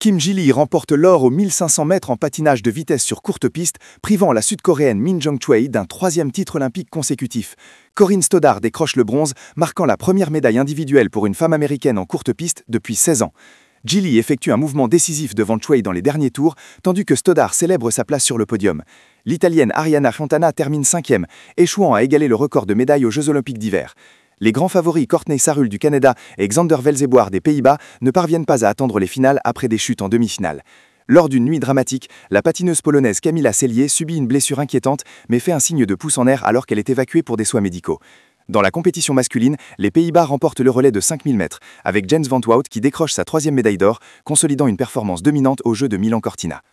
Kim Ji-lee remporte l'or aux 1500 mètres en patinage de vitesse sur courte piste, privant la sud-coréenne Min Jong-choi d'un troisième titre olympique consécutif. Corinne Stoddard décroche le bronze, marquant la première médaille individuelle pour une femme américaine en courte piste depuis 16 ans. Ji-lee effectue un mouvement décisif devant Choi dans les derniers tours, tandis que Stoddard célèbre sa place sur le podium. L'Italienne Arianna Fontana termine 5e, échouant à égaler le record de médailles aux Jeux olympiques d'hiver. Les grands favoris Courtney Sarrull du Canada et Xander Velzeboer des Pays-Bas ne parviennent pas à attendre les finales après des chutes en demi-finale. Lors d'une nuit dramatique, la patineuse polonaise Kamila Sellier subit une blessure inquiétante mais fait un signe de pouce en air alors qu'elle est évacuée pour des soins médicaux. Dans la compétition masculine, les Pays-Bas remportent le relais de 5000 mètres, avec Jens van 't Wout qui décroche sa troisième médaille d'or, consolidant une performance dominante aux Jeux de Milan-Cortina.